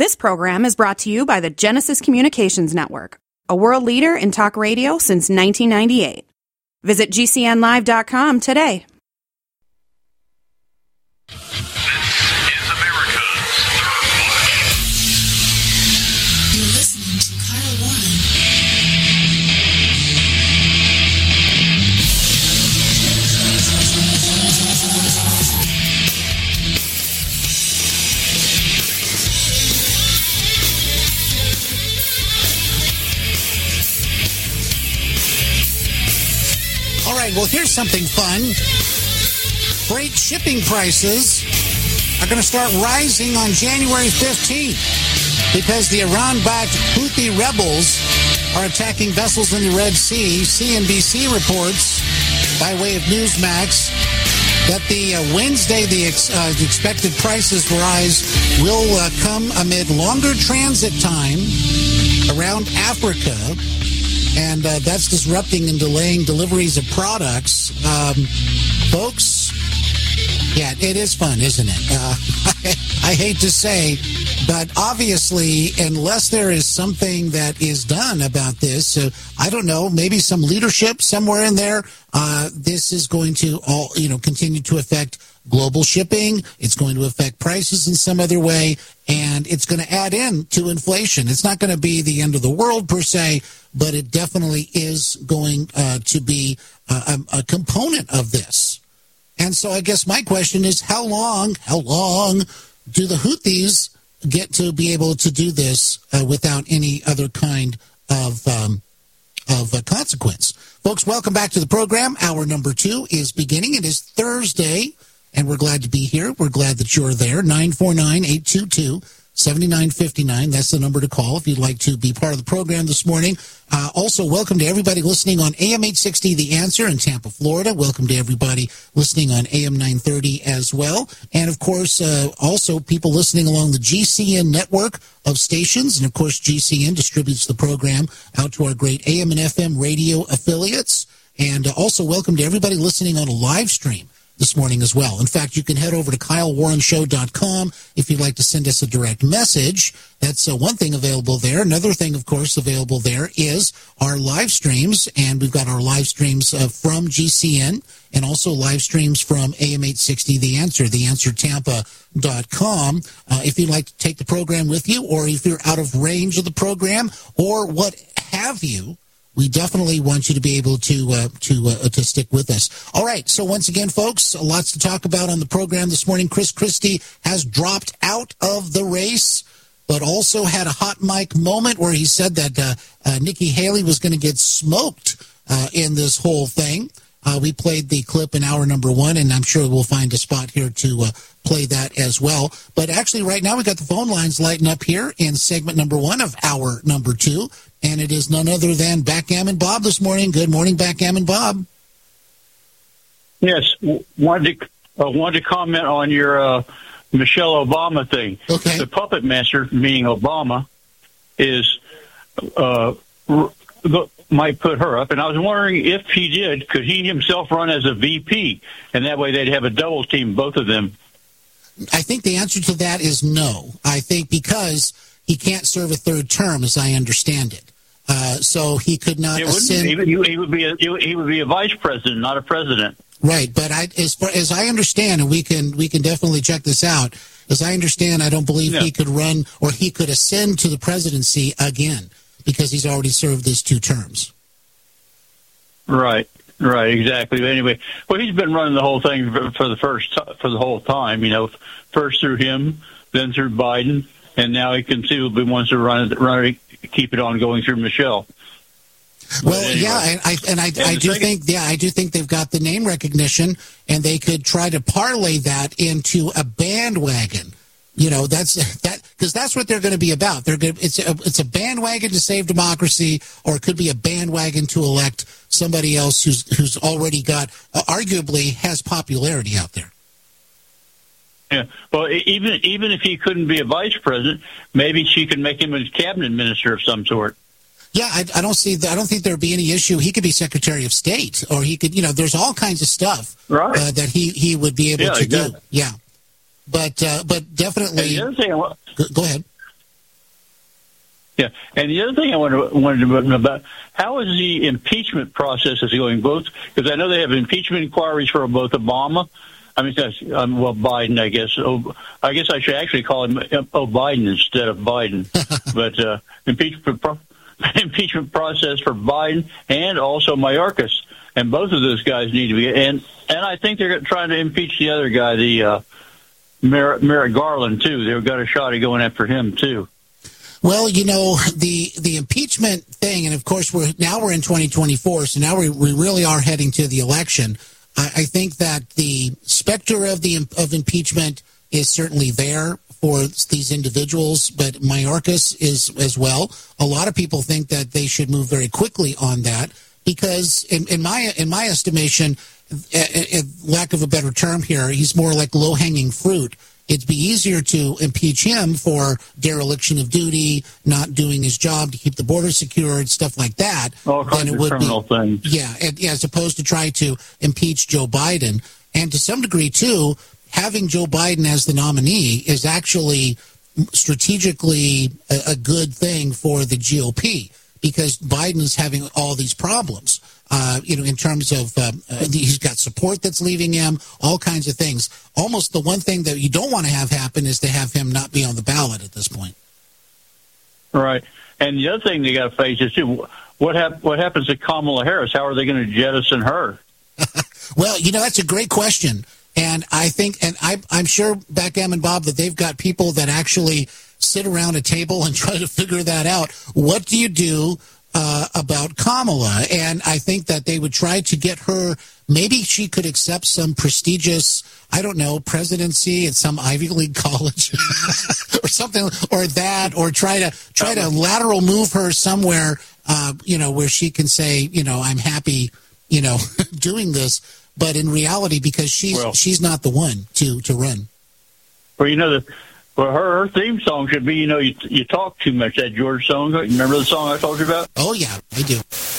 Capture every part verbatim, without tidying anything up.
This program is brought to you by the Genesis Communications Network, a world leader in talk radio since nineteen ninety-eight. Visit G C N live dot com today. All right, well, here's something fun. Freight shipping prices are going to start rising on January fifteenth because the Iran-backed Houthi rebels are attacking vessels in the Red Sea. C N B C reports, by way of Newsmax, that the uh, Wednesday the, ex, uh, the expected prices rise will uh, come amid longer transit time around Africa. And uh, that's disrupting and delaying deliveries of products. Um, folks, yeah, it is fun, isn't it? Uh, I, I hate to say, but obviously, unless there is something that is done about this, uh, I don't know, maybe some leadership somewhere in there, uh, this is going to all, you know, continue to affect global shipping. It's going to affect prices in some other way, and it's going to add in to inflation. It's not going to be the end of the world per se, but it definitely is going uh, to be uh, a, a component of this. And so I guess my question is, how long, how long do the Houthis get to be able to do this uh, without any other kind of um, of uh, consequence? Folks, welcome back to the program. Hour number two is beginning. It is Thursday, and we're glad to be here. We're glad that you're there. nine four nine, eight two two, seven nine five nine. That's the number to call if you'd like to be part of the program this morning. Uh, also, welcome to everybody listening on A M eight sixty The Answer in Tampa, Florida. Welcome to everybody listening on A M nine thirty as well. And, of course, uh, also people listening along the G C N network of stations. And, of course, G C N distributes the program out to our great A M and F M radio affiliates. And uh, also welcome to everybody listening on a live stream this morning as well. In fact, you can head over to Kyle Warren Show dot com if you'd like to send us a direct message. That's uh, one thing available there. Another thing, of course, available there is our live streams, and we've got our live streams uh, from G C N and also live streams from A M eight sixty The Answer, the answer tampa dot com. Uh, if you'd like to take the program with you, or if you're out of range of the program, or what have you, we definitely want you to be able to uh, to uh, to stick with us. All right, so once again, folks, lots to talk about on the program this morning. Chris Christie has dropped out of the race, but also had a hot mic moment where he said that uh, uh, Nikki Haley was going to get smoked uh, in this whole thing. Uh, we played the clip in hour number one, and I'm sure we'll find a spot here to uh, play that as well. But actually, right now, we got the phone lines lighting up here in segment number one of hour number two. And it is none other than Backgammon Bob this morning. Good morning, Backgammon Bob. Yes, wanted to, uh, wanted to comment on your uh, Michelle Obama thing. Okay. The puppet master, meaning Obama, is uh, r- might put her up. And I was wondering if he did, could he himself run as a V P? And that way they'd have a double team, both of them. I think the answer to that is no. I think because he can't serve a third term, as I understand it. Uh, so he could not it ascend. He would, he would be a, he would be a vice president, not a president. Right, but I, as far as I understand, and we can we can definitely check this out. As I understand, I don't believe yeah. he could run or he could ascend to the presidency again because he's already served his two terms. Right, right, exactly. But anyway, well, he's been running the whole thing for, for the first for the whole time. You know, first through him, then through Biden, and now he conceivably wants to run it, run it, keep it on going through Michelle. Well, anyway. yeah, and I and I, and I do second, think, yeah, I do think they've got the name recognition, and they could try to parlay that into a bandwagon. You know, that's that because that's what they're going to be about. They're going it's a, it's a bandwagon to save democracy, or it could be a bandwagon to elect somebody else who's who's already got uh, arguably has popularity out there. Yeah, well, even even if he couldn't be a vice president, maybe she could make him a cabinet minister of some sort. Yeah, I, I don't see. I don't think there'd be any issue. He could be Secretary of State, or he could, you know, there's all kinds of stuff right. uh, that he, he would be able yeah, to exactly. do. Yeah, but uh, but definitely. And the other thing, go, go ahead. Yeah, and the other thing I wanted, wanted to know about, how is the impeachment process is going? Both, because I know they have impeachment inquiries for both Obama, I mean, that's, um, well, Biden, I guess. Oh, I guess I should actually call him oh, Biden instead of Biden. But uh, impeachment pro- impeachment process for Biden and also Mayorkas, and both of those guys need to be. And and I think they're trying to impeach the other guy, the uh, Merrick, Merrick Garland, too. They've got a shot at going after him too. Well, you know, the the impeachment thing, and of course, we're now we're in twenty twenty-four, so now we, we really are heading to the election. I, I think that the specter of the of impeachment is certainly there for these individuals, but Mayorkas is as well. A lot of people think that they should move very quickly on that because, in, in my in my estimation, a, a lack of a better term here, he's more like low hanging fruit. It'd be easier to impeach him for dereliction of duty, not doing his job to keep the border secured, stuff like that. All kinds than it of would criminal be, things. Yeah, and, yeah, as opposed to try to impeach Joe Biden. And to some degree, too, having Joe Biden as the nominee is actually strategically a, a good thing for the G O P because Biden is having all these problems. Uh, you know, in terms of um, uh, he's got support that's leaving him, all kinds of things. Almost the one thing that you don't want to have happen is to have him not be on the ballot at this point. Right. And the other thing they got to face is, too, what, hap- what happens to Kamala Harris? How are they going to jettison her? Well, you know, that's a great question. And I think, and I, I'm sure, Backgammon Bob, that they've got people that actually sit around a table and try to figure that out. What do you do Uh, about Kamala? And I think that they would try to get her, maybe she could accept some prestigious, I don't know, presidency at some Ivy League college or something, or that, or try to try to lateral move her somewhere, uh, you know, where she can say, you know, I'm happy, you know, doing this. But in reality, because she's well, she's not the one to, to run. Well, you know, the Well, her, her theme song should be, you know, you, you talk too much, that George song. Remember the song I told you about? Oh, yeah, I do.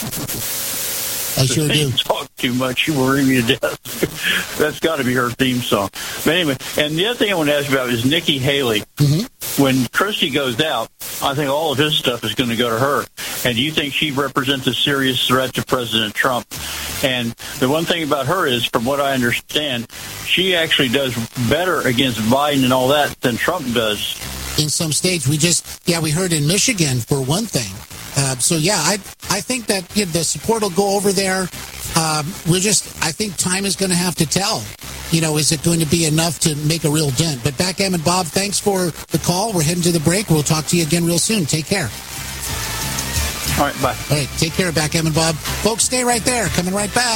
I sure do. You talk too much, you worry me to death. That's got to be her theme song. But anyway, and the other thing I want to ask you about is Nikki Haley. Mm-hmm. When Christie goes out, I think all of his stuff is going to go to her. And do you think she represents a serious threat to President Trump? And the one thing about her is, from what I understand, she actually does better against Biden and all that than Trump does. In some states, we just, yeah, we heard in Michigan for one thing. Uh, so, yeah, I I think that you know, the support will go over there. Um, we're just, I think time is going to have to tell. You know, is it going to be enough to make a real dent? But Backgammon Bob, thanks for the call. We're heading to the break. We'll talk to you again real soon. Take care. All right, bye. All right, take care, Backgammon Bob. Folks, stay right there. Coming right back.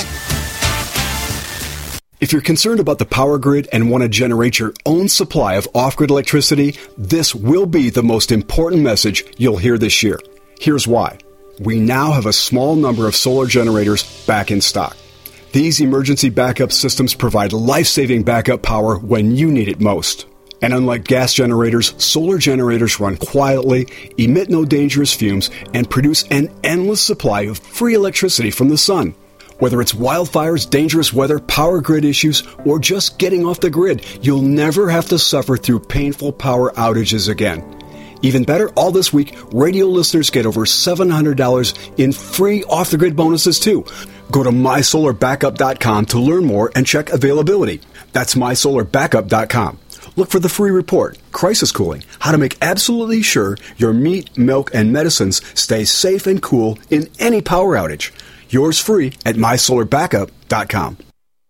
If you're concerned about the power grid and want to generate your own supply of off-grid electricity, this will be the most important message you'll hear this year. Here's why. We now have a small number of solar generators back in stock. These emergency backup systems provide life-saving backup power when you need it most. And unlike gas generators, solar generators run quietly, emit no dangerous fumes, and produce an endless supply of free electricity from the sun. Whether it's wildfires, dangerous weather, power grid issues, or just getting off the grid, you'll never have to suffer through painful power outages again. Even better, all this week, radio listeners get over seven hundred dollars in free off-the-grid bonuses, too. Go to my solar backup dot com to learn more and check availability. That's my solar backup dot com. Look for the free report, Crisis Cooling, how to make absolutely sure your meat, milk, and medicines stay safe and cool in any power outage. Yours free at my solar backup dot com.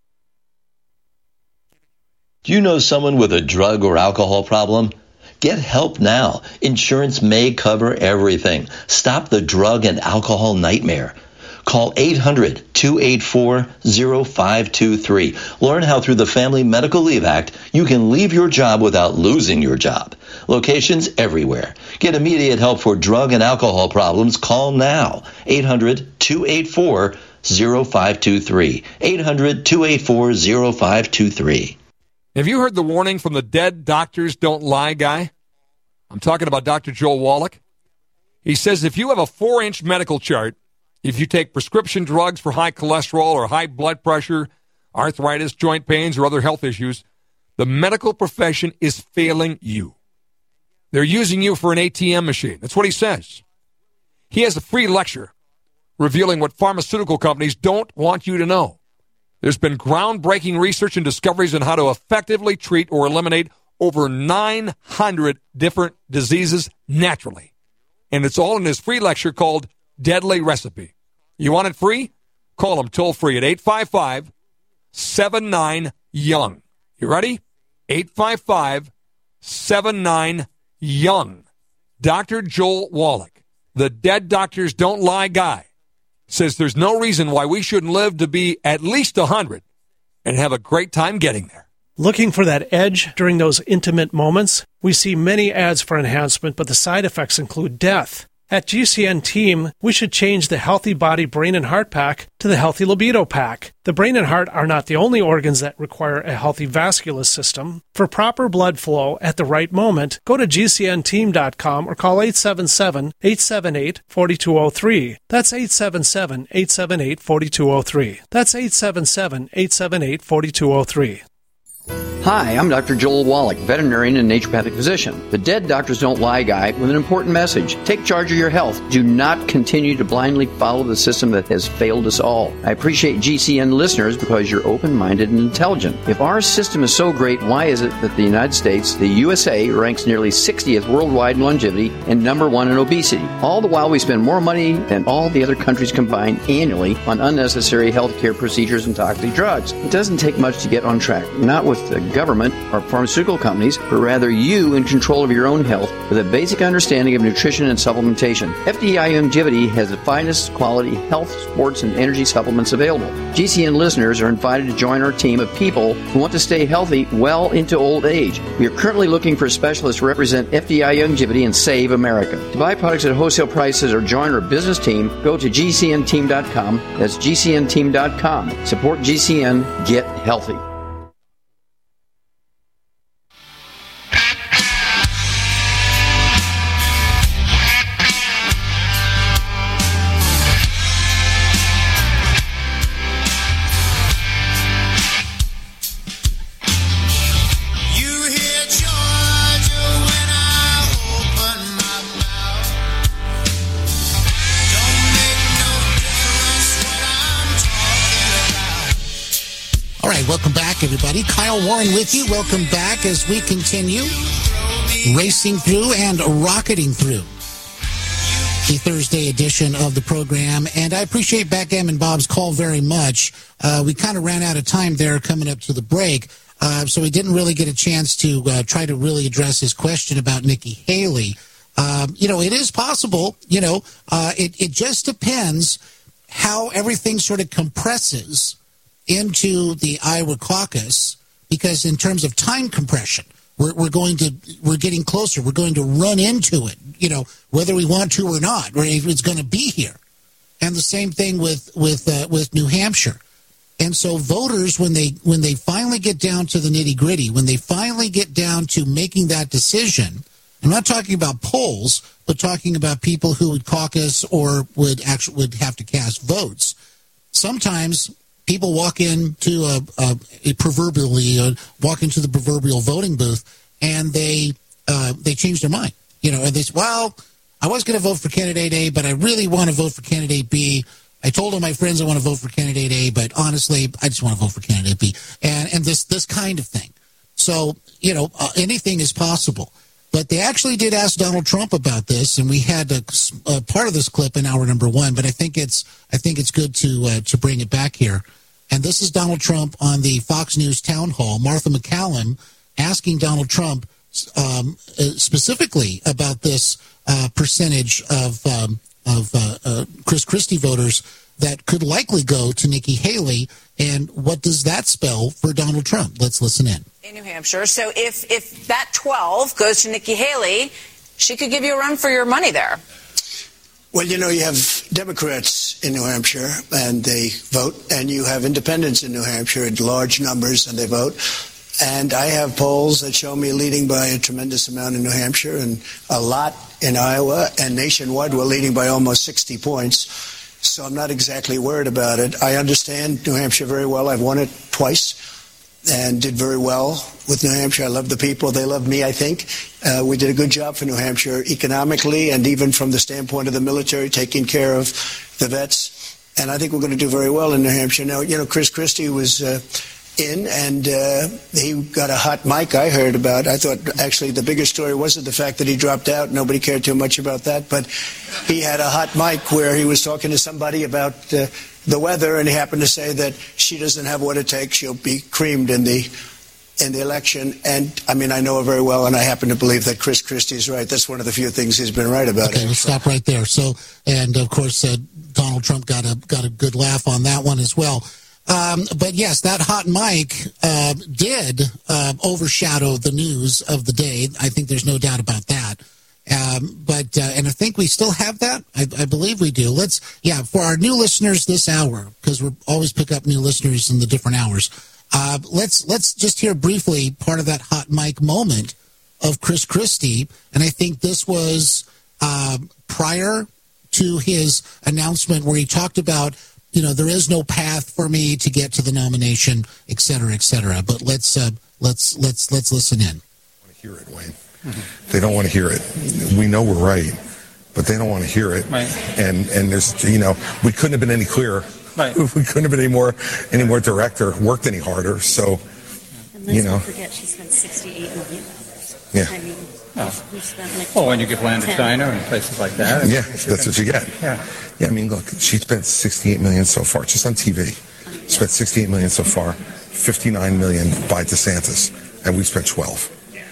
Do you know someone with a drug or alcohol problem? Get help now. Insurance may cover everything. Stop the drug and alcohol nightmare. Call eight hundred, two eight four, zero five two three. Learn how through the Family Medical Leave Act you can leave your job without losing your job. Locations everywhere. Get immediate help for drug and alcohol problems. Call now. eight hundred, two eight four, zero five two three. eight hundred, two eight four, zero five two three. Have you heard the warning from the dead doctors don't lie guy? I'm talking about Doctor Joel Wallach. He says if you have a four-inch medical chart, if you take prescription drugs for high cholesterol or high blood pressure, arthritis, joint pains, or other health issues, the medical profession is failing you. They're using you for an A T M machine. That's what he says. He has a free lecture revealing what pharmaceutical companies don't want you to know. There's been groundbreaking research and discoveries on how to effectively treat or eliminate over nine hundred different diseases naturally. And it's all in his free lecture called Deadly Recipe. You want it free? Call him toll free at eight five five, seven nine, young. You ready? eight five five, seven nine, young. Doctor Joel Wallach, the Dead Doctors Don't Lie guy, says there's no reason why we shouldn't live to be at least one hundred and have a great time getting there. Looking for that edge during those intimate moments? We see many ads for enhancement, but the side effects include death. At G C N Team, we should change the Healthy Body, Brain, and Heart Pack to the Healthy Libido Pack. The brain and heart are not the only organs that require a healthy vascular system. For proper blood flow at the right moment, go to G C N team dot com or call eight seven seven, eight seven eight, four two zero three. That's eight seven seven, eight seven eight, four two zero three. That's eight seven seven, eight seven eight, four two zero three. Hi, I'm Doctor Joel Wallach, veterinarian and naturopathic physician, the Dead Doctors Don't Lie guy, with an important message. Take charge of your health. Do not continue to blindly follow the system that has failed us all. I appreciate G C N listeners because you're open-minded and intelligent. If our system is so great, why is it that the United States, the U S A, ranks nearly sixtieth worldwide in longevity and number one in obesity? All the while we spend more money than all the other countries combined annually on unnecessary healthcare procedures and toxic drugs. It doesn't take much to get on track, not with the government or pharmaceutical companies, but rather you in control of your own health with a basic understanding of nutrition and supplementation. F D I Longevity has the finest quality health, sports, and energy supplements available. G C N listeners are invited to join our team of people who want to stay healthy well into old age. We are currently looking for specialists to represent F D I Longevity and Save America. To buy products at wholesale prices or join our business team, go to G C N team dot com. That's G C N team dot com. Support G C N. Get healthy. Welcome back, everybody. Kyle Warren with you. Welcome back as we continue racing through and rocketing through the Thursday edition of the program. And I appreciate Backgammon Bob's call very much. Uh, we kind of ran out of time there coming up to the break, uh, so we didn't really get a chance to uh, try to really address his question about Nikki Haley. Um, you know, it is possible. You know, uh, it, it just depends how everything sort of compresses into the Iowa caucus, because in terms of time compression, we're, we're going to we're getting closer. We're going to run into it, you know, whether we want to or not, or if it's going to be here. And the same thing with with uh, with New Hampshire. And so voters, when they when they finally get down to the nitty gritty, when they finally get down to making that decision, I'm not talking about polls, but talking about people who would caucus or would actually would have to cast votes. Sometimes people walk into a, a, a proverbially uh, walk into the proverbial voting booth, and they uh, they change their mind. You know, and they say, "Well, I was going to vote for candidate A, but I really want to vote for candidate B. I told all my friends I want to vote for candidate A, but honestly, I just want to vote for candidate B." And and this this kind of thing. So you know, uh, anything is possible. But they actually did ask Donald Trump about this, and we had a, a part of this clip in hour number one. But I think it's I think it's good to uh, to bring it back here. And this is Donald Trump on the Fox News town hall. Martha McCallum asking Donald Trump um, specifically about this uh, percentage of um, of uh, uh, Chris Christie voters that could likely go to Nikki Haley, and what does that spell for Donald Trump? Let's listen in. In New Hampshire, so if if that twelve goes to Nikki Haley, she could give you a run for your money there. Well, you know, you have Democrats in New Hampshire, and they vote, and you have independents in New Hampshire in large numbers, and they vote. And I have polls that show me leading by a tremendous amount in New Hampshire and a lot in Iowa, and nationwide we're leading by almost sixty points. So I'm not exactly worried about it. I understand New Hampshire very well. I've won it twice. and did very well with New Hampshire. I love the people. They love me, I think. Uh, we did a good job for New Hampshire economically and even from the standpoint of the military, taking care of the vets. And I think we're going to do very well in New Hampshire. Now, you know, Chris Christie was uh, in, and uh, he got a hot mic I heard about. I thought, actually, the bigger story wasn't the fact that he dropped out. Nobody cared too much about that. But he had a hot mic where he was talking to somebody about uh, the weather, and he happened to say that she doesn't have what it takes. She'll be creamed in the in the election. And, I mean, I know her very well, and I happen to believe that Chris Christie is right. That's one of the few things he's been right about. Okay, we'll stop right there. So, and, of course, uh, Donald Trump got a got a good laugh on that one as well. Um, but, yes, that hot mic uh, did uh, overshadow the news of the day. I think there's no doubt about that. Um, but, uh, and I think we still have that. I, I believe we do. Let's, yeah, for our new listeners this hour, because we always pick up new listeners in the different hours, uh, let's, let's just hear briefly part of that hot mic moment of Chris Christie. And I think this was uh, prior to his announcement where he talked about, you know, there is no path for me to get to the nomination, et cetera, et cetera. But let's, uh, let's, let's, let's listen in. I want to hear it, Wayne. Mm-hmm. They don't want to hear it. We know we're right, but they don't want to hear it. Right. And and there's, you know, we couldn't have been any clearer. Right. We couldn't have been any more any more direct or worked any harder. So, and let's you know, not forget she spent sixty-eight million dollars. Yeah. I mean, oh. we spent like well, when you give land to China and places like that. Yeah, that's what you get. Yeah. Yeah. I mean, look, she spent sixty-eight million dollars so far, just on T V. Spent sixty-eight million dollars so far. fifty-nine million dollars by DeSantis, and we spent twelve.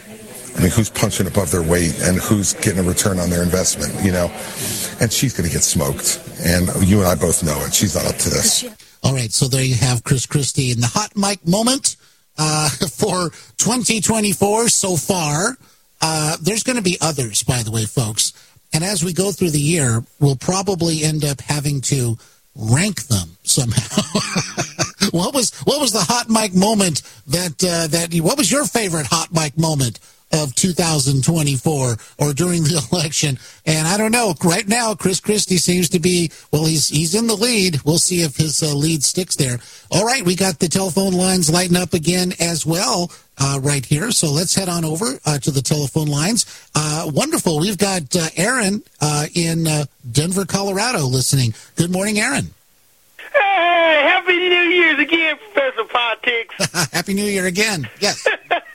I mean, who's punching above their weight and who's getting a return on their investment, you know? And she's going to get smoked. And you and I both know it. She's not up to this. All right, so there you have Chris Christie in the hot mic moment uh, for twenty twenty-four so far. Uh, there's going to be others, by the way, folks. And as we go through the year, we'll probably end up having to rank them somehow. What was what was the hot mic moment that uh, that what was your favorite hot mic moment of two thousand twenty-four or during the election? And I don't know. Right now, Chris Christie seems to be, well, he's he's in the lead. We'll see if his uh, lead sticks there. All right, we got the telephone lines lighting up again as well uh, right here. So let's head on over uh, to the telephone lines. Uh, wonderful. We've got uh, Aaron uh, in uh, Denver, Colorado listening. Good morning, Aaron. Hey, Happy New Year's again, Professor Politics. Happy New Year again. Yes.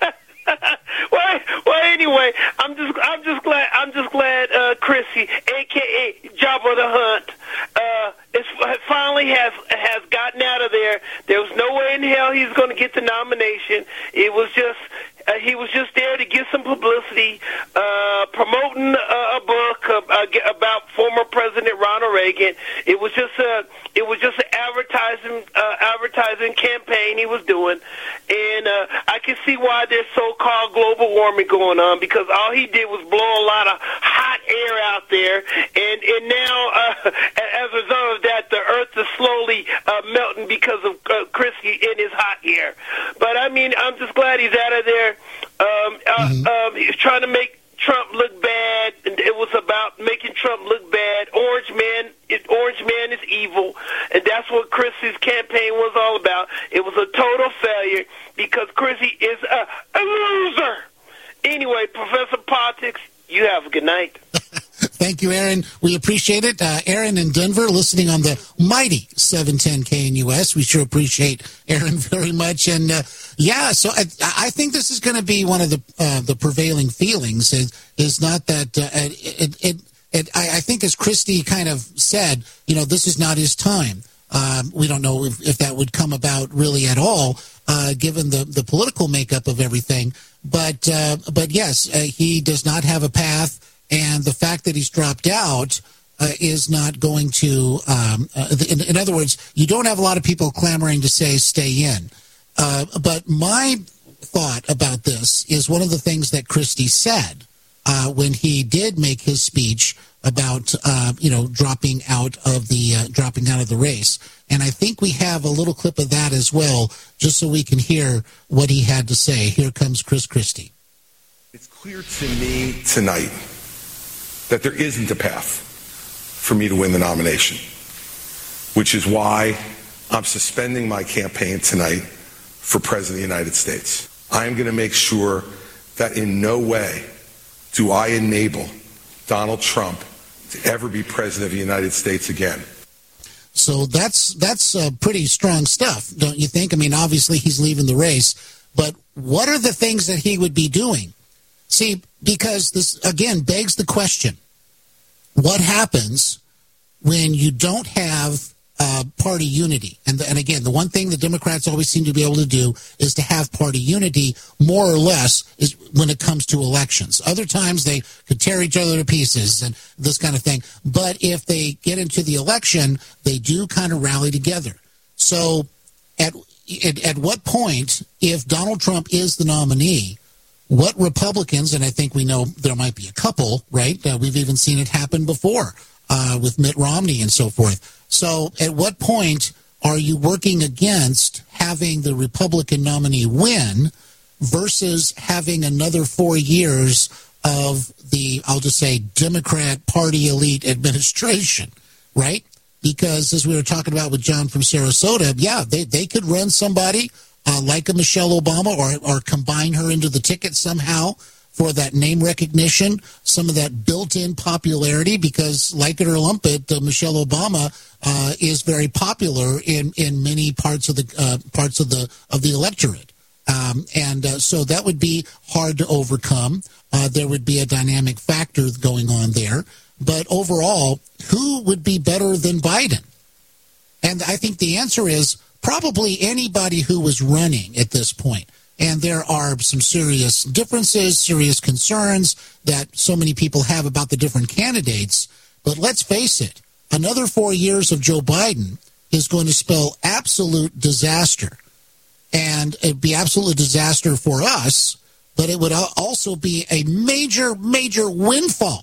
well, well, anyway, I'm just, I'm just glad, I'm just glad, uh, Chrissy, aka Jabba the Hutt, uh, is finally has has gotten out of there. There was no way in hell he's going to get the nomination. It was just. Uh, he was just there to get some publicity, uh, promoting uh, a book uh, about former President Ronald Reagan. It was just a, it was just an advertising, uh, advertising campaign he was doing, and uh, I can see why there's so-called global warming going on, because all he did was blow a lot of hot air out there, and and now uh, as a result of that, the Earth is slowly uh, melting because of uh, Christie in his hot air. But I mean, I'm just glad he's out of there. Um, uh, mm-hmm. um, he was trying to make Trump look bad, and it was about making Trump look bad. Orange man, it, Orange man is evil, and that's what Christie's campaign was all about. It was a total failure because Christie is a, a loser. Anyway, Professor Politics, you have a good night. Thank you, Aaron. We appreciate it. Uh, Aaron in Denver, listening on the mighty seven ten K N U S. We sure appreciate Aaron very much. And, uh, yeah, so I, I think this is going to be one of the uh, the prevailing feelings is, is not that uh, it, it, it, I, I think as Christie kind of said, you know, this is not his time. Um, we don't know if, if that would come about really at all, uh, given the, the political makeup of everything. But, uh, but yes, uh, he does not have a path. And the fact that he's dropped out uh, is not going to, um, uh, in, in other words, you don't have a lot of people clamoring to say stay in. Uh, but my thought about this is one of the things that Christie said uh, when he did make his speech about, uh, you know, dropping out of the uh, dropping out of the race. And I think we have a little clip of that as well, just so we can hear what he had to say. Here comes Chris Christie. It's clear to me tonight that there isn't a path for me to win the nomination, which is why I'm suspending my campaign tonight for President of the United States. I am going to make sure that in no way do I enable Donald Trump to ever be President of the United States again. So that's that's uh, pretty strong stuff, don't you think? I mean, obviously he's leaving the race, but what are the things that he would be doing? See, because this, again, begs the question, what happens when you don't have uh, party unity? And, and again, the one thing the Democrats always seem to be able to do is to have party unity, more or less, is when it comes to elections. Other times they could tear each other to pieces and this kind of thing. But if they get into the election, they do kind of rally together. So at, at, at what point, if Donald Trump is the nominee, what Republicans, and I think we know there might be a couple, right? Uh, we've even seen it happen before uh, with Mitt Romney and so forth. So at what point are you working against having the Republican nominee win versus having another four years of the, I'll just say, Democrat Party elite administration, right? Because as we were talking about with John from Sarasota, yeah, they, they could run somebody Uh, like a Michelle Obama, or or combine her into the ticket somehow for that name recognition, some of that built-in popularity, because like it or lump it, uh, Michelle Obama uh, is very popular in, in many parts of the uh, parts of the of the electorate, um, and uh, so that would be hard to overcome. Uh, there would be a dynamic factor going on there, but overall, who would be better than Biden? And I think the answer is probably anybody who was running at this point. And there are some serious differences, serious concerns that so many people have about the different candidates. But let's face it, another four years of Joe Biden is going to spell absolute disaster. And it'd be absolute disaster for us, but it would also be a major, major windfall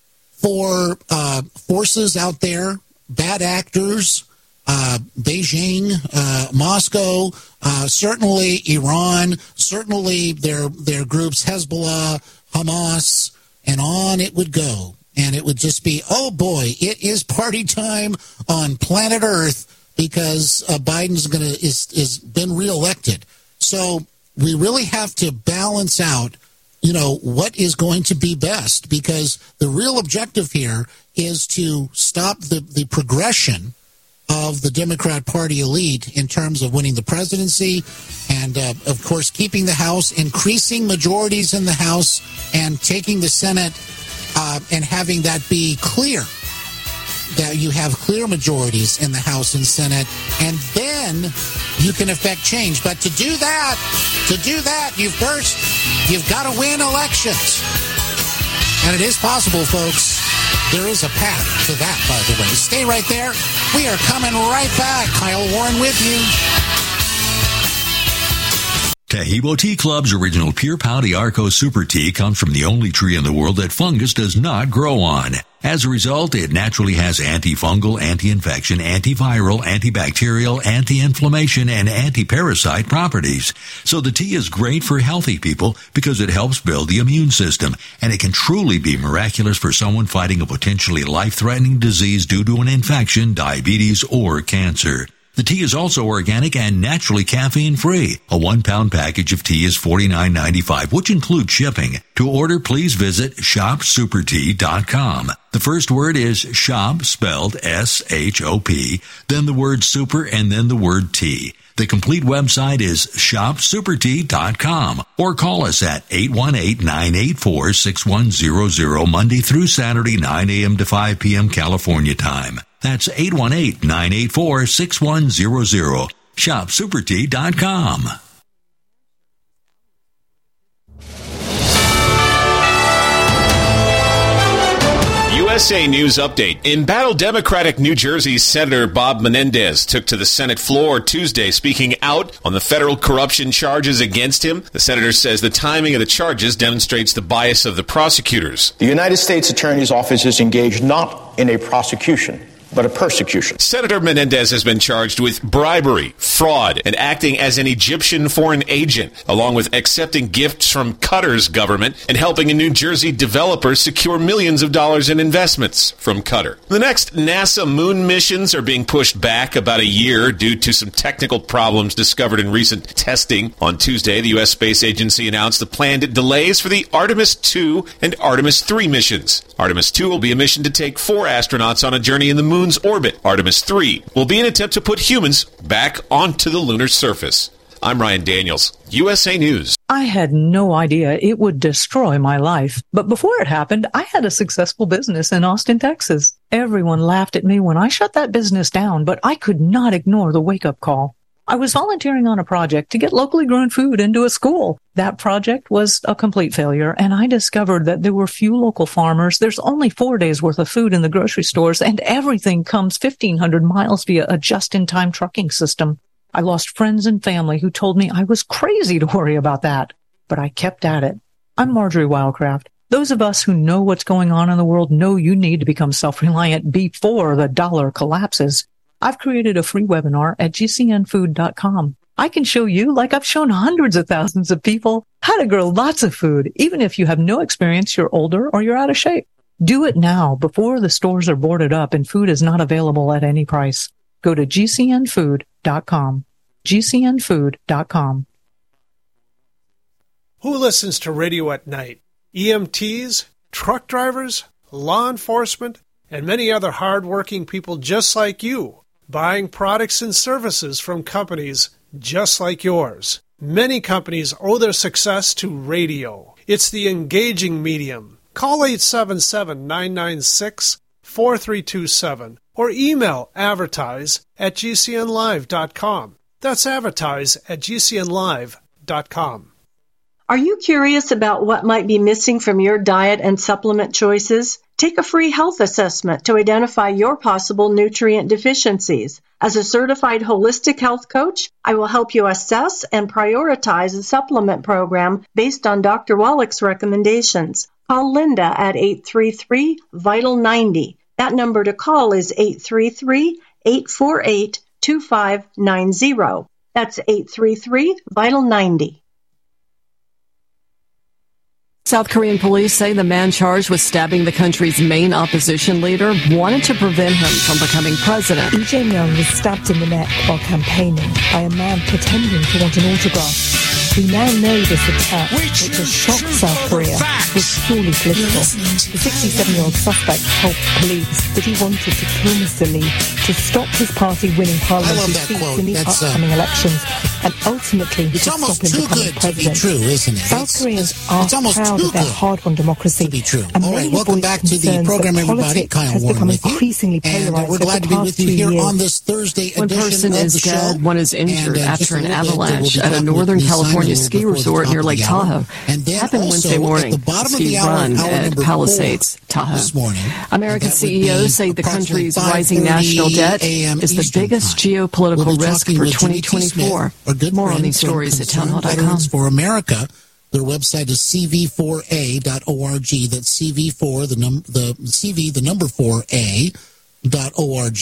for uh, forces out there, bad actors, Uh, Beijing, uh, Moscow, uh, certainly Iran, certainly their their groups Hezbollah, Hamas, and on it would go. And it would just be, oh boy, it is party time on planet Earth because uh, Biden's gonna is is been reelected. So we really have to balance out, you know, what is going to be best, because the real objective here is to stop the the progression of the Democrat Party elite in terms of winning the presidency and, uh, of course, keeping the House, increasing majorities in the House, and taking the Senate uh, and having that be clear, that you have clear majorities in the House and Senate, and then you can affect change. But to do that, to do that, you first, you've got to win elections. And it is possible, folks. There is a path to that, by the way. Stay right there. We are coming right back. Kyle Warren with you. Taheebo Tea Club's original Pure Pouty Arco Super Tea comes from the only tree in the world that fungus does not grow on. As a result, it naturally has antifungal, anti-infection, antiviral, antibacterial, anti-inflammation, and anti-parasite properties. So the tea is great for healthy people because it helps build the immune system, and it can truly be miraculous for someone fighting a potentially life-threatening disease due to an infection, diabetes, or cancer. The tea is also organic and naturally caffeine-free. A one-pound package of tea is forty-nine ninety-five, which includes shipping. To order, please visit shop super tea dot com. The first word is shop, spelled S H O P, then the word super, and then the word tea. The complete website is shop super tea dot com, or call us at eight one eight, nine eight four, six one zero zero Monday through Saturday, nine a.m. to five p.m. California time. That's eight one eight, nine eight four, six one zero zero. shop super tea dot com. U S A News Update. Embattled Democratic New Jersey Senator Bob Menendez took to the Senate floor Tuesday, speaking out on the federal corruption charges against him. The senator says the timing of the charges demonstrates the bias of the prosecutors. The United States Attorney's Office is engaged not in a prosecution, but a persecution. Senator Menendez has been charged with bribery, fraud, and acting as an Egyptian foreign agent, along with accepting gifts from Qatar's government and helping a New Jersey developer secure millions of dollars in investments from Qatar. The next NASA moon missions are being pushed back about a year due to some technical problems discovered in recent testing. On Tuesday, the U S Space Agency announced the planned delays for the Artemis two and Artemis three missions. Artemis two will be a mission to take four astronauts on a journey in the moon's orbit. Artemis three will be an attempt to put humans back onto the lunar surface. I'm Ryan Daniels, U S A News. I had no idea it would destroy my life. But before it happened, I had a successful business in Austin, Texas. Everyone laughed at me when I shut that business down, but I could not ignore the wake-up call. I was volunteering on a project to get locally grown food into a school. That project was a complete failure, and I discovered that there were few local farmers. There's only four days worth of food in the grocery stores, and everything comes fifteen hundred miles via a just-in-time trucking system. I lost friends and family who told me I was crazy to worry about that, but I kept at it. I'm Marjorie Wildcraft. Those of us who know what's going on in the world know you need to become self-reliant before the dollar collapses. I've created a free webinar at G C N food dot com. I can show you, like I've shown hundreds of thousands of people, how to grow lots of food, even if you have no experience, you're older, or you're out of shape. Do it now before the stores are boarded up and food is not available at any price. Go to G C N food dot com. G C N food dot com. Who listens to radio at night? E M Ts, truck drivers, law enforcement, and many other hard-working people just like you, buying products and services from companies just like yours. Many companies owe their success to radio. It's the engaging medium. Call eight seven seven, nine nine six, four three two seven or email advertise at G C N live dot com. That's advertise at G C N live dot com. Are you curious about what might be missing from your diet and supplement choices? Take a free health assessment to identify your possible nutrient deficiencies. As a certified holistic health coach, I will help you assess and prioritize a supplement program based on Doctor Wallach's recommendations. Call Linda at eight three three, vital ninety. That number to call is eight three three, eight four eight, two five nine zero. That's eight three three, vital ninety. South Korean police say the man charged with stabbing the country's main opposition leader wanted to prevent him from becoming president. Lee Jae-myung was stabbed in the neck while campaigning by a man pretending to want an autograph. We now know this attack, which has shocked South Korea, was purely political. The sixty-seven-year-old suspect told police that he wanted to kill Mister Lee to stop his party winning parliamentary seats in the That's, upcoming uh, elections, and ultimately It's to almost stop him too becoming good to be president. true, isn't it? South It's- Koreans it's- are it's almost proud too of their good hard-won democracy. to be true. And All right, many welcome voiced back to the concerns program, that everybody. politics Kyle has Warren become with you. increasingly And uh, polarized we're over glad the to be past with you few here years. on this Thursday One edition person of the is show. dead, one is injured And, uh, after just a an little bit, avalanche we'll be at a talking with northern Ms. Simon California a little ski before the resort top near of Lake the hour. Tahoe. And then Happened also Wednesday at morning. the bottom of Ski the hour, run hour at number Palisades, four Tahoe. this morning. American That would C E Os be say the approximately country's rising national debt five thirty a m is the Eastern biggest time. geopolitical We'll be risk talking for with Jimmy twenty T. Smith, twenty-four. our good More on friend these from stories at town hall dot com. Veterans for America. Their website is c v four a dot org. That's C V four, the num the C V, the number four A dot org.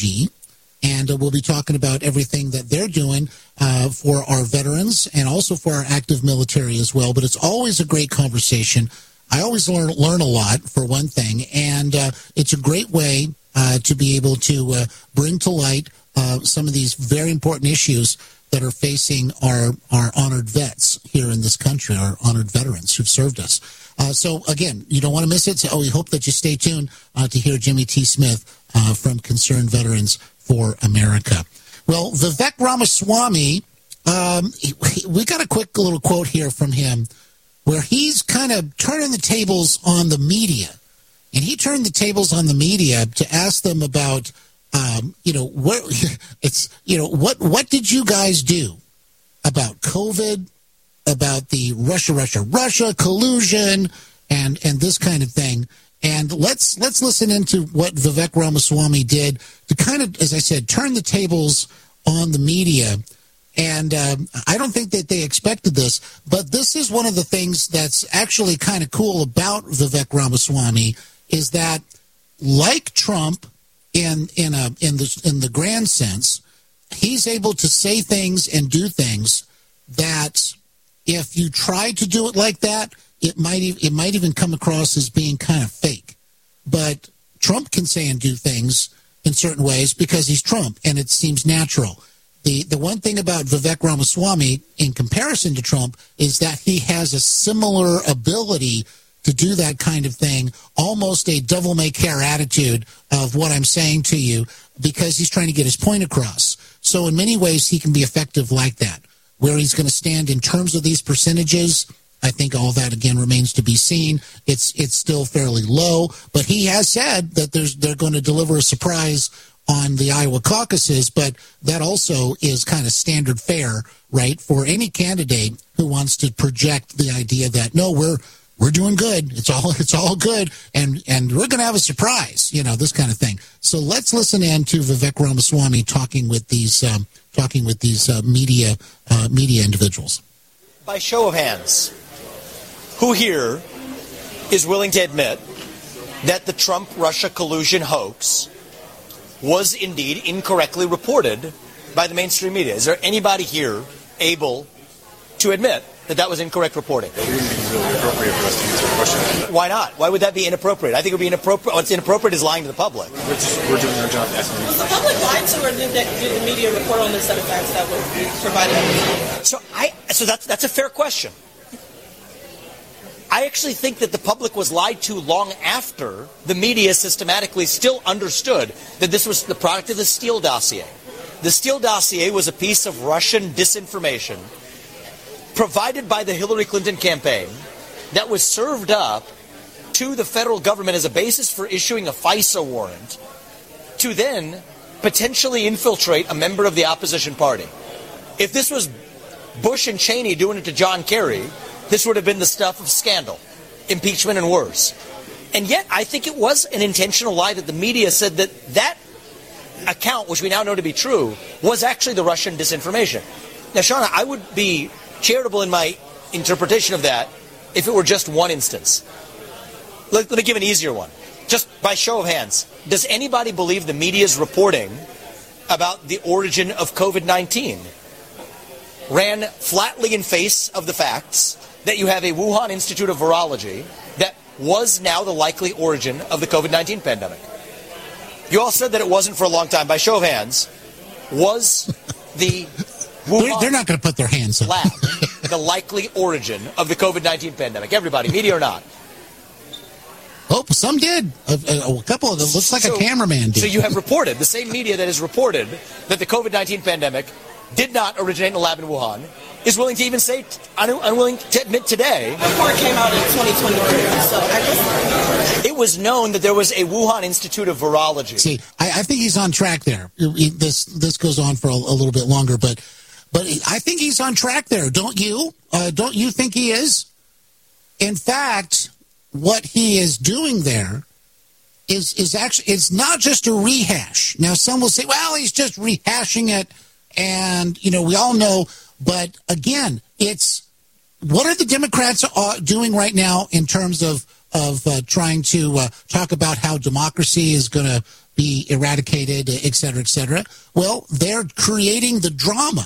And uh, we'll be talking about everything that they're doing uh, for our veterans and also for our active military as well. But it's always a great conversation. I always learn learn a lot, for one thing, and uh, it's a great way uh, to be able to uh, bring to light uh, some of these very important issues that are facing our, our honored vets here in this country, our honored veterans who've served us. Uh, so, again, you don't want to miss it. So we hope that you stay tuned uh, to hear Jimmy T. Smith uh, from Concerned Veterans for America. Well, Vivek Ramaswamy, um, he, we got a quick little quote here from him where he's kind of turning the tables on the media. And he turned the tables on the media to ask them about Um, you know, what it's, you know, what, what did you guys do about COVID, about the Russia, Russia, Russia collusion and, and this kind of thing. And let's, let's listen into what Vivek Ramaswamy did to kind of, as I said, turn the tables on the media. And um, I don't think that they expected this, but this is one of the things that's actually kind of cool about Vivek Ramaswamy is that, like Trump, in in a in the in the grand sense, he's able to say things and do things that if you try to do it like that, it might it might even come across as being kind of fake. But Trump can say and do things in certain ways because he's Trump, and it seems natural. The the one thing about Vivek Ramaswamy, in comparison to Trump, is that he has a similar ability to do that kind of thing, almost a devil-may-care attitude of what I'm saying to you, because he's trying to get his point across. So in many ways, he can be effective like that. Where he's going to stand in terms of these percentages, I think all that, again, remains to be seen. It's it's still fairly low, but he has said that there's they're going to deliver a surprise on the Iowa caucuses, but that also is kind of standard fare, right, for any candidate who wants to project the idea that, no, we're we're doing good, it's all it's all good, and, and we're going to have a surprise, you know, this kind of thing. So let's listen in to Vivek Ramaswamy talking with these um, talking with these uh, media uh, media individuals. By show of hands, who here is willing to admit that the Trump-Russia collusion hoax was indeed incorrectly reported by the mainstream media? Is there anybody here able to admit that that was incorrect reporting? It wouldn't be really appropriate for us to answer the question. Why not? Why would that be inappropriate? I think it would be inappropriate. What's inappropriate is lying to the public. We're, just, we're doing our job. Was the public lied to, or did, that, did the media report on this set of facts that were provided? So I, so that's that's a fair question. I actually think that the public was lied to long after the media systematically still understood that this was the product of the Steele dossier. The Steele dossier was a piece of Russian disinformation provided by the Hillary Clinton campaign that was served up to the federal government as a basis for issuing a FISA warrant to then potentially infiltrate a member of the opposition party. If this was Bush and Cheney doing it to John Kerry, this would have been the stuff of scandal, impeachment, and worse. And yet, I think it was an intentional lie that the media said that that account, which we now know to be true, was actually the Russian disinformation. Now, Shauna, I would be charitable in my interpretation of that if it were just one instance. Let, let me give an easier one. Just by show of hands, does anybody believe the media's reporting about the origin of COVID nineteen ran flatly in face of the facts that you have a Wuhan Institute of Virology that was now the likely origin of the COVID nineteen pandemic? You all said that it wasn't for a long time. By show of hands, was the Wuhan They're not going to put their hands up. lab the likely origin of the COVID nineteen pandemic? Everybody, media or not? Oh, some did. A, a, a couple of them. Looks like So- a cameraman did. So you have reported, the same media that has reported that the COVID nineteen pandemic did not originate in a lab in Wuhan is willing to even say, un- unwilling to admit today. The report came out in twenty twenty-three, so I guess It was known that there was a Wuhan Institute of Virology. See, I, I think he's on track there. This this goes on for a, a little bit longer, but but I think he's on track there. Don't you? Uh, don't you think he is? In fact, what he is doing there is is actually it's not just a rehash. Now, some will say, "Well, he's just rehashing it," and you know we all know. But again, it's what are the Democrats uh, doing right now in terms of of uh, trying to uh, talk about how democracy is going to be eradicated, et cetera, et cetera? Well, they're creating the drama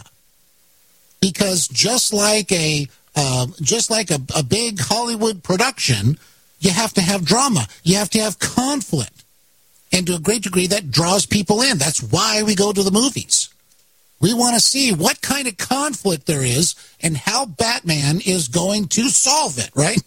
because just like a uh, just like a, a big Hollywood production, you have to have drama. You have to have conflict, and to a great degree, that draws people in. That's why we go to the movies. We want to see what kind of conflict there is and how Batman is going to solve it, right?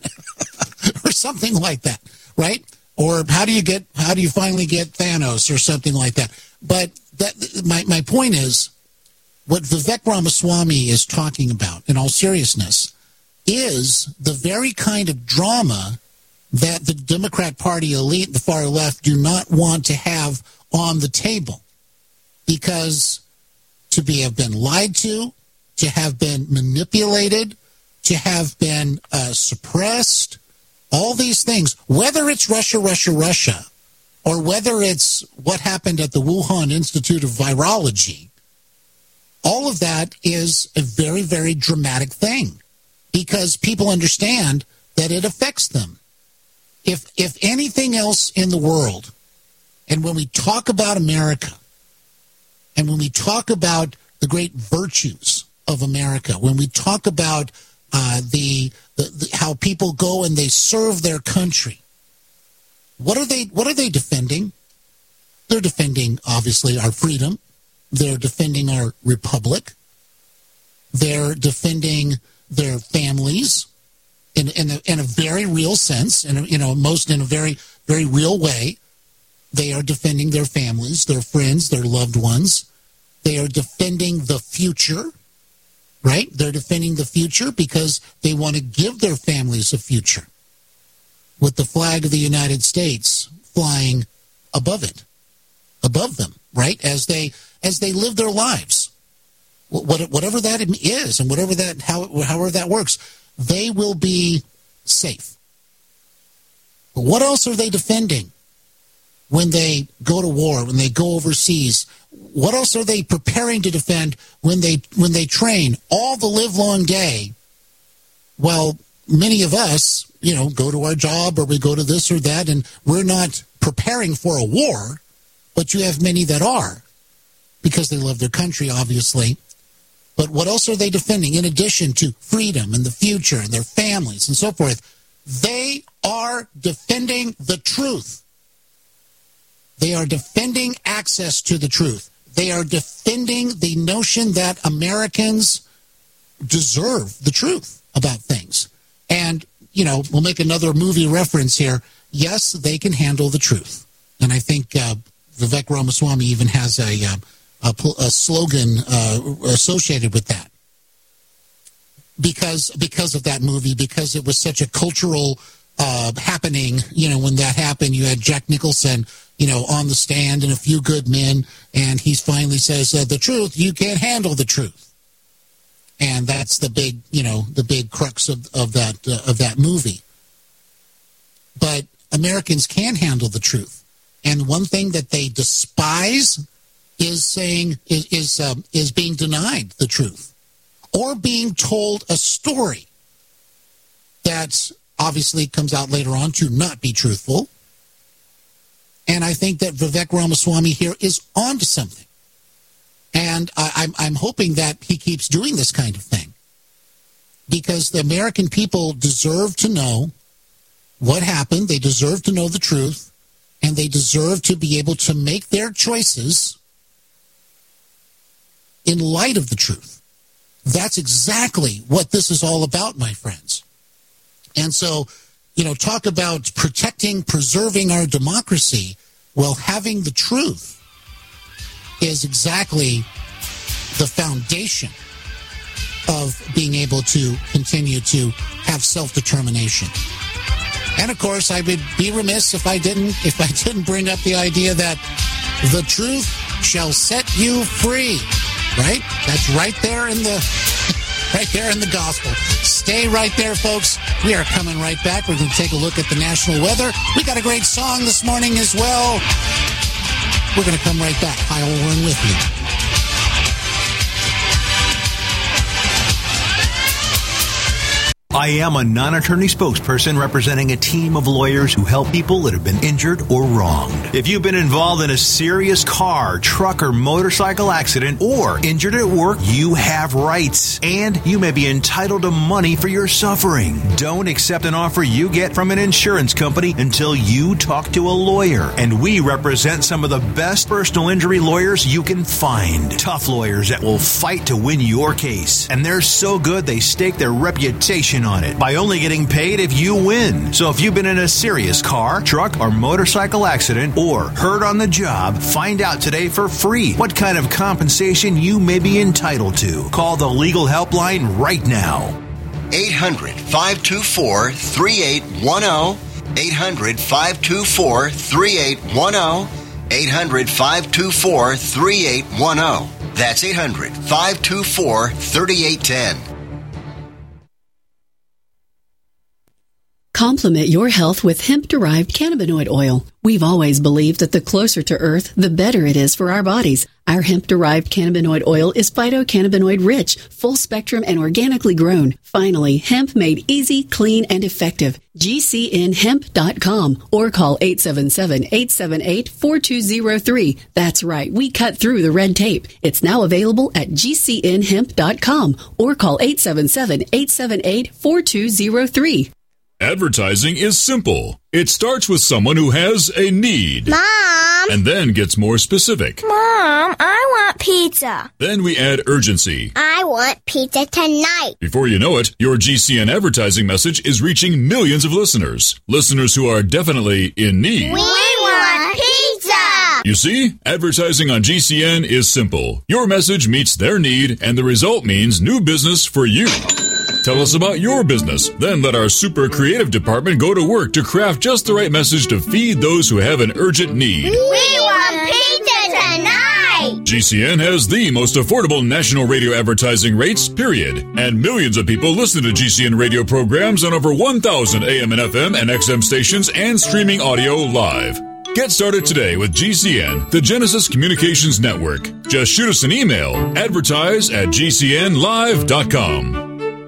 Or something like that, right? Or how do you get, how do you finally get Thanos or something like that? But that, my, my point is, what Vivek Ramaswamy is talking about, in all seriousness, is the very kind of drama that the Democrat Party elite, the far left, do not want to have on the table. Because to be have been lied to, to have been manipulated, to have been uh, suppressed, all these things, whether it's Russia, Russia, Russia, or whether it's what happened at the Wuhan Institute of Virology, all of that is a very, very dramatic thing because people understand that it affects them. If if anything else in the world, And when we talk about America, and when we talk about the great virtues of America, when we talk about uh, the, the, the how people go and they serve their country, what are they what are they defending? They're defending, obviously, our freedom. They're defending our republic. They're defending their families in in a, in a very real sense, in a, you know, most in a very very real way. They are defending their families, their friends, their loved ones. They are defending the future, right? They're defending the future because they want to give their families a future with the flag of the United States flying above it, above them, right? As they as they live their lives, whatever that is, and whatever that how however that works, they will be safe. But what else are they defending? When they go to war, when they go overseas, what else are they preparing to defend when they when they train all the livelong day? Well, many of us, you know, go to our job or we go to this or that, and we're not preparing for a war, but you have many that are because they love their country, obviously. But what else are they defending in addition to freedom and the future and their families and so forth? They are defending the truth. They are defending access to the truth. They are defending the notion that Americans deserve the truth about things. And, you know, we'll make another movie reference here. Yes, they can handle the truth. And I think uh, Vivek Ramaswamy even has a, uh, a, a slogan uh, associated with that. Because, because of that movie, because it was such a cultural uh, happening, you know, when that happened, you had Jack Nicholson, you know, on the stand and a few good men, and he finally says, uh, the truth, you can't handle the truth. And that's the big, you know, the big crux of, of that uh, of that movie. But Americans can handle the truth. And one thing that they despise is saying, is is, um, is being denied the truth or being told a story that obviously comes out later on to not be truthful. And I think that Vivek Ramaswamy here is onto something. And I, I'm, I'm hoping that he keeps doing this kind of thing. Because the American people deserve to know what happened. They deserve to know the truth. And they deserve to be able to make their choices in light of the truth. That's exactly what this is all about, my friends. And so, you know, talk about protecting, preserving our democracy. Well, having the truth is exactly the foundation of being able to continue to have self-determination. And of course, I would be remiss if I didn't if I didn't bring up the idea that the truth shall set you free. Right? That's right there in the right there in the gospel. Stay right there, folks. We are coming right back. We're going to take a look at the national weather. We got a great song this morning as well. We're going to come right back. Kyle Warren with you. I am a non-attorney spokesperson representing a team of lawyers who help people that have been injured or wronged. If you've been involved in a serious car, truck, or motorcycle accident or injured at work, you have rights, and you may be entitled to money for your suffering. Don't accept an offer you get from an insurance company until you talk to a lawyer, and we represent some of the best personal injury lawyers you can find. Tough lawyers that will fight to win your case, and they're so good they stake their reputation on it by only getting paid if you win. So if you've been in a serious car, truck, or motorcycle accident or hurt on the job, find out today for free what kind of compensation you may be entitled to. Call the legal helpline right now. eight hundred, five two four, three eight one zero. eight hundred, five two four, three eight one zero. eight hundred, five two four, three eight one zero. That's eight hundred, five two four, three eight one zero. Complement your health with hemp-derived cannabinoid oil. We've always believed that the closer to Earth, the better it is for our bodies. Our hemp-derived cannabinoid oil is phytocannabinoid rich, full spectrum, and organically grown. Finally, hemp made easy, clean, and effective. G C N hemp dot com or call eight seven seven, eight seven eight, four two zero three. That's right, we cut through the red tape. It's now available at G C N hemp dot com or call eight seven seven, eight seven eight, four two zero three. Advertising is simple. It starts with someone who has a need. Mom! And then gets more specific. Mom, I want pizza. Then we add urgency. I want pizza tonight. Before you know it, your G C N advertising message is reaching millions of listeners. Listeners who are definitely in need. We want pizza! You see, advertising on G C N is simple. Your message meets their need, and the result means new business for you. Tell us about your business. Then let our super creative department go to work to craft just the right message to feed those who have an urgent need. We want pizza tonight! G C N has the most affordable national radio advertising rates, period. And millions of people listen to G C N radio programs on over one thousand A M and F M and X M stations and streaming audio live. Get started today with G C N, the Genesis Communications Network. Just shoot us an email, advertise at G C N live dot com.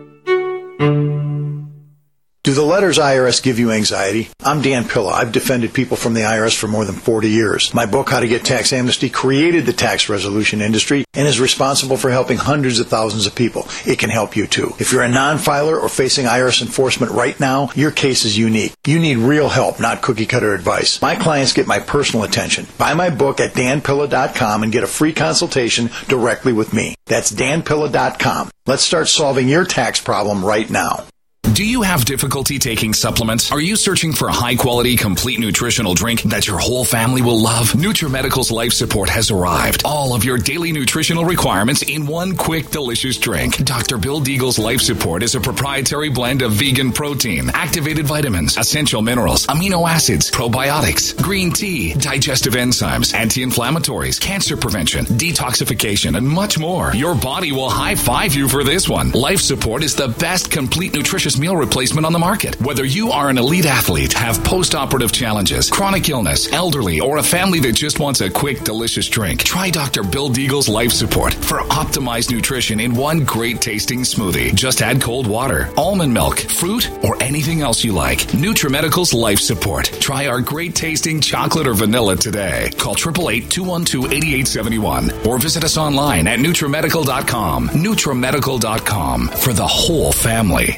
Do the letters I R S give you anxiety? I'm Dan Pilla. I've defended people from the I R S for more than forty years. My book, How to Get Tax Amnesty, created the tax resolution industry and is responsible for helping hundreds of thousands of people. It can help you too. If you're a non-filer or facing I R S enforcement right now, your case is unique. You need real help, not cookie-cutter advice. My clients get my personal attention. Buy my book at Dan Pilla dot com and get a free consultation directly with me. That's Dan Pilla dot com. Let's start solving your tax problem right now. Do you have difficulty taking supplements? Are you searching for a high-quality, complete nutritional drink that your whole family will love? NutriMedical's Life Support has arrived. All of your daily nutritional requirements in one quick, delicious drink. Doctor Bill Deagle's Life Support is a proprietary blend of vegan protein, activated vitamins, essential minerals, amino acids, probiotics, green tea, digestive enzymes, anti-inflammatories, cancer prevention, detoxification, and much more. Your body will high-five you for this one. Life Support is the best complete nutritious meal replacement on the market. Whether you are an elite athlete, have post-operative challenges, chronic illness, elderly, or a family that just wants a quick, delicious drink, try Doctor Bill Deagle's Life Support for optimized nutrition in one great tasting smoothie. Just add cold water, almond milk, fruit, or anything else you like. NutriMedical's Life Support. Try our great tasting chocolate or vanilla today. Call eight eight eight, two one two, eight eight seven one or visit us online at NutriMedical dot com. NutriMedical dot com for the whole family.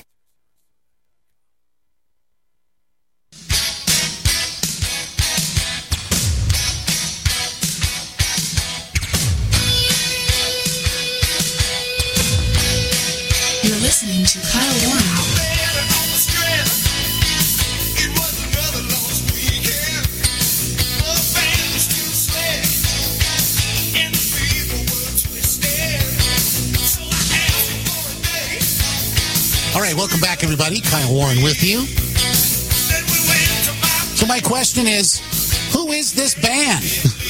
You're listening to Kyle Warren. All right, welcome back, everybody. Kyle Warren with you. So my question is, who is this band?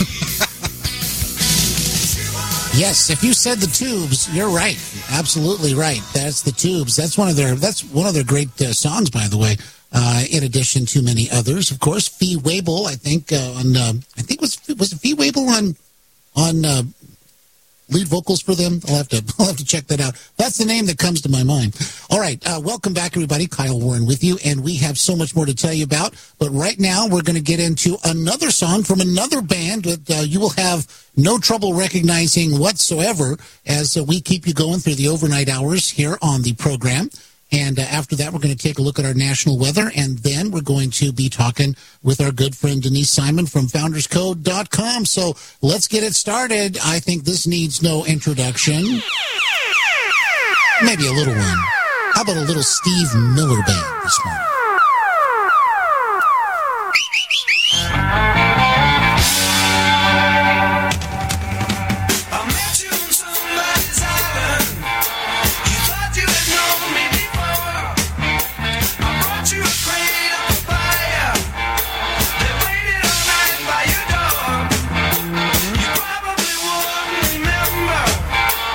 Yes, if you said the Tubes, you're right. Absolutely right. That's the Tubes. That's one of their. That's one of their great uh, songs, by the way. Uh, in addition to many others, of course. Fee Waybill, I think uh, on. Uh, I think was was it Fee Waybill on on uh, lead vocals for them. I'll have to. I'll have to check that out. That's the name that comes to my mind. All right, uh, welcome back, everybody. Kyle Warren with you, and we have so much more to tell you about. But right now, we're going to get into another song from another band that uh, you will have no trouble recognizing whatsoever as uh, we keep you going through the overnight hours here on the program. And uh, after that, we're going to take a look at our national weather, and then we're going to be talking with our good friend Denise Simon from founders code dot com. So let's get it started. I think this needs no introduction. Maybe a little one. How about a little Steve Miller Band this morning?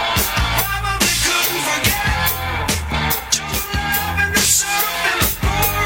Remember, I probably couldn't forget your love and the surf and the pool.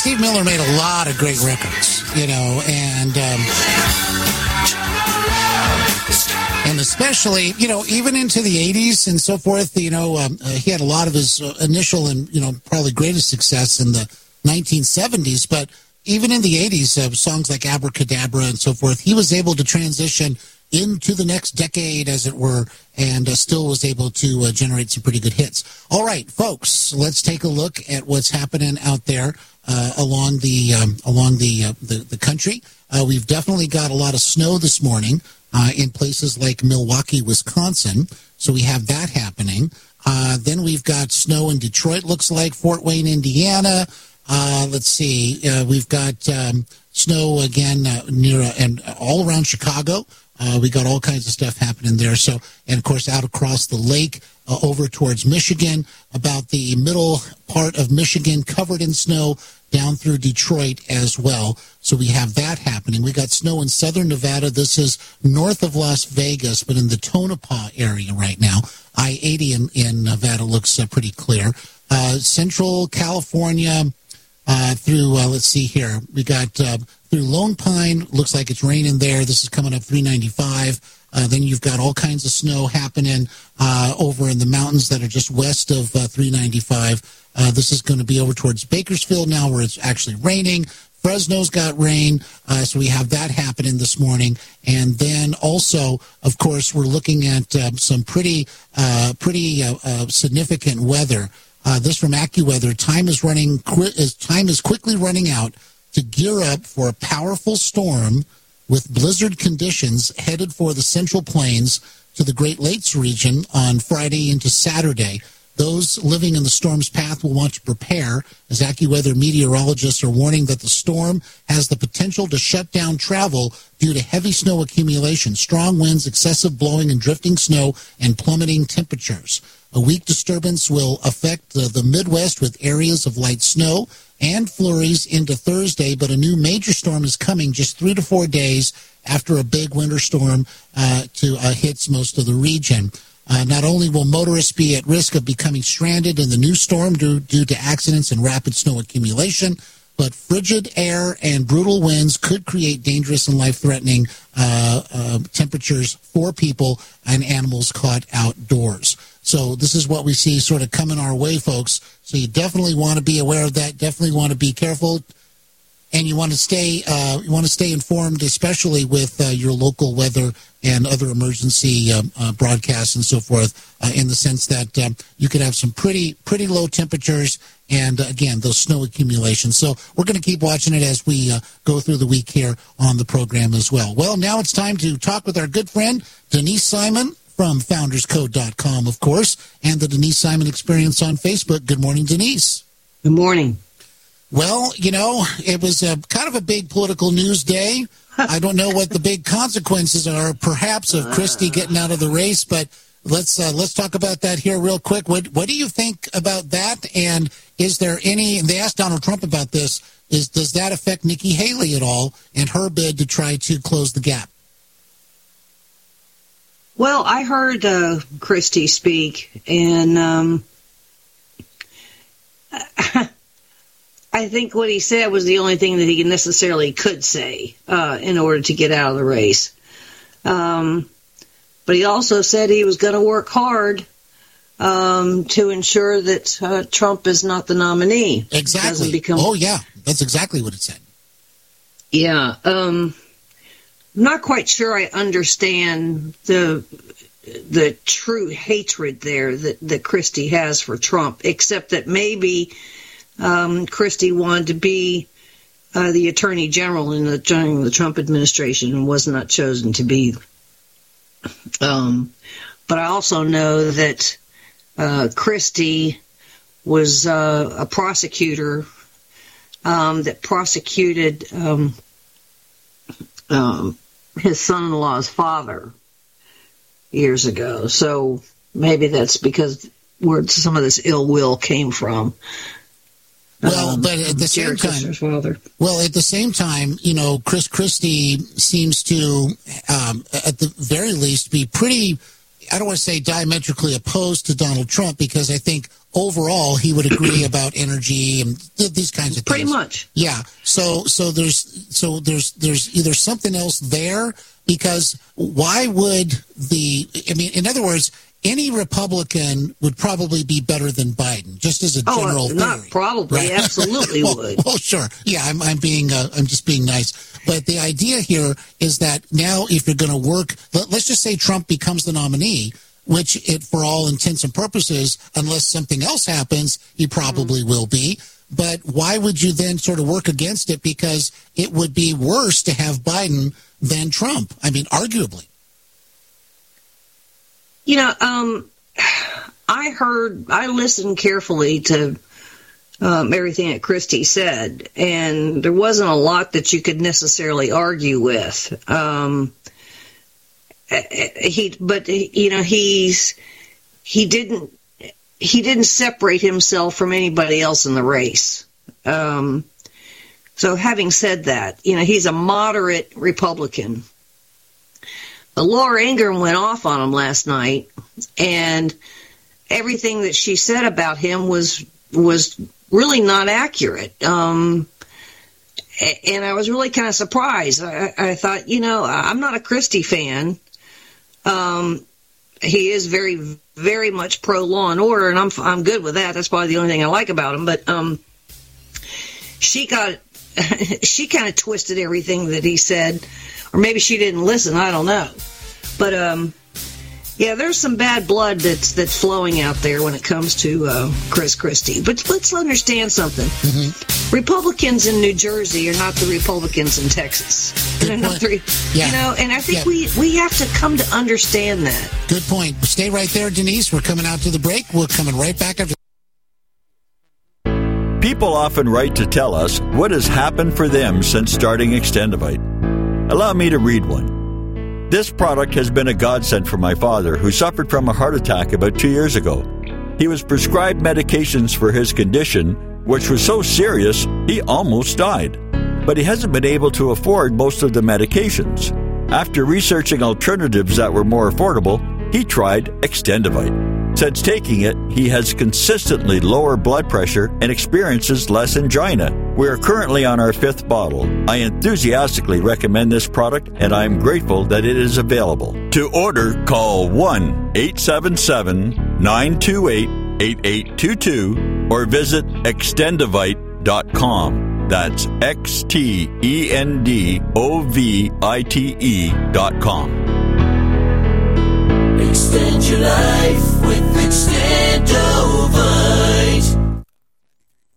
Steve Miller made a lot of great records, you know, and um, and especially, you know, even into the eighties and so forth, you know, um, uh, he had a lot of his uh, initial and, you know, probably greatest success in the nineteen seventies, but even in the eighties, uh, songs like Abracadabra and so forth, he was able to transition into the next decade, as it were, and uh, still was able to uh, generate some pretty good hits. All right, folks, let's take a look at what's happening out there uh, along the um, along the, uh, the the country. Uh, we've definitely got a lot of snow this morning uh, in places like Milwaukee, Wisconsin. So we have that happening. Uh, then we've got snow in Detroit, looks like, Fort Wayne, Indiana. Uh, let's see, uh, we've got um, snow again uh, near uh, and all around Chicago. Uh, we got all kinds of stuff happening there. So, and of course, out across the lake, uh, over towards Michigan, about the middle part of Michigan covered in snow, down through Detroit as well. So we have that happening. We got snow in southern Nevada. This is north of Las Vegas, but in the Tonopah area right now. I eighty in, in Nevada looks uh, pretty clear. Uh, Central California, uh, through, uh, let's see here, we got uh, through Lone Pine, looks like it's raining there. This is coming up three ninety-five. Uh, then you've got all kinds of snow happening uh, over in the mountains that are just west of uh, three ninety-five. Uh, this is going to be over towards Bakersfield now, where it's actually raining. Fresno's got rain, uh, so we have that happening this morning. And then also, of course, we're looking at uh, some pretty, uh, pretty uh, uh, significant weather. Uh, this from AccuWeather. Time is running. Qu- is, time is quickly running out to gear up for a powerful storm with blizzard conditions headed for the Central Plains to the Great Lakes region on Friday into Saturday. Those living in the storm's path will want to prepare, as AccuWeather meteorologists are warning that the storm has the potential to shut down travel due to heavy snow accumulation, strong winds, excessive blowing and drifting snow, and plummeting temperatures. A weak disturbance will affect the, the Midwest with areas of light snow and flurries into Thursday, but a new major storm is coming just three to four days after a big winter storm uh, to uh, hits most of the region. Uh, not only will motorists be at risk of becoming stranded in the new storm due, due to accidents and rapid snow accumulation, but frigid air and brutal winds could create dangerous and life-threatening uh, uh, temperatures for people and animals caught outdoors. So this is what we see sort of coming our way, folks. So you definitely want to be aware of that. Definitely want to be careful. And you want to stay uh, you want to stay informed, especially with uh, your local weather and other emergency um, uh, broadcasts and so forth, uh, in the sense that um, you could have some pretty pretty low temperatures and, uh, again, those snow accumulations. So we're going to keep watching it as we uh, go through the week here on the program as well. Well, now it's time to talk with our good friend, Denise Simon, from founders code dot com, of course, and the Denise Simon Experience on Facebook. Good morning, Denise. Good morning. Well, you know, it was a kind of a big political news day. I don't know what the big consequences are, perhaps, of Christie getting out of the race, but let's uh, let's talk about that here real quick. What what do you think about that? And is there any? And they asked Donald Trump about this. Is does that affect Nikki Haley at all in her bid to try to close the gap? Well, I heard uh, Christie speak, and um, I think what he said was the only thing that he necessarily could say uh, in order to get out of the race. Um, but he also said he was going to work hard um, to ensure that uh, Trump is not the nominee. Exactly. Become... Oh, yeah. That's exactly what it said. Yeah. Um, I'm not quite sure I understand the the true hatred there that, that Christie has for Trump, except that maybe um, Christie wanted to be uh, the Attorney General in the, during the Trump administration and was not chosen to be. Um, but I also know that uh, Christie was uh, a prosecutor um, that prosecuted um, um, his son-in-law's father years ago. So maybe that's because where some of this ill will came from. Well, um, but at the same time, father. well, at the same time, you know, Chris Christie seems to, um, at the very least, be pretty, I don't want to say diametrically opposed to Donald Trump, because I think overall he would agree about energy and th- these kinds of things. Pretty much. Yeah. So so there's so there's there's either something else there, because why would the I mean, in other words, any Republican would probably be better than Biden, just as a general oh, not theory. probably, Right? absolutely well, would. Well, sure. Yeah, I'm, I'm being, uh, I'm just being nice. But the idea here is that now, if you're going to work, let, let's just say Trump becomes the nominee, which, it, for all intents and purposes, unless something else happens, he probably mm-hmm. will be. But why would you then sort of work against it? Because it would be worse to have Biden than Trump. I mean, arguably. You know, um, I heard, I listened carefully to um, everything that Christie said, and there wasn't a lot that you could necessarily argue with. Um, he, but you know, he's he didn't he didn't separate himself from anybody else in the race. Um, so, having said that, you know, he's a moderate Republican. Laura Ingraham went off on him last night, and everything that she said about him was was really not accurate. Um, and I was really kind of surprised. I, I thought, you know, I'm not a Christie fan. Um, he is very, very much pro law and order, and I'm I'm good with that. That's probably the only thing I like about him. But um, she got she kind of twisted everything that he said. Or maybe she didn't listen. I don't know. But, um, yeah, there's some bad blood that's that's flowing out there when it comes to uh, Chris Christie. But let's understand something. Mm-hmm. Republicans in New Jersey are not the Republicans in Texas. They're not the, yeah. You know, and I think yeah. we, we have to come to understand that. Good point. Stay right there, Denise. We're coming out to the break. We're coming right back after. People often write to tell us what has happened for them since starting Extendivite. Allow me to read one. This product has been a godsend for my father, who suffered from a heart attack about two years ago. He was prescribed medications for his condition, which was so serious he almost died. But he hasn't been able to afford most of the medications. After researching alternatives that were more affordable, he tried Extendivite. Since taking it, he has consistently lower blood pressure and experiences less angina. We are currently on our fifth bottle. I enthusiastically recommend this product, and I am grateful that it is available. To order, call one eight seven seven, nine two eight, eight eight two two or visit extendivite dot com. That's X T E N D O V I T E dot com. Extend your life with Extendivite.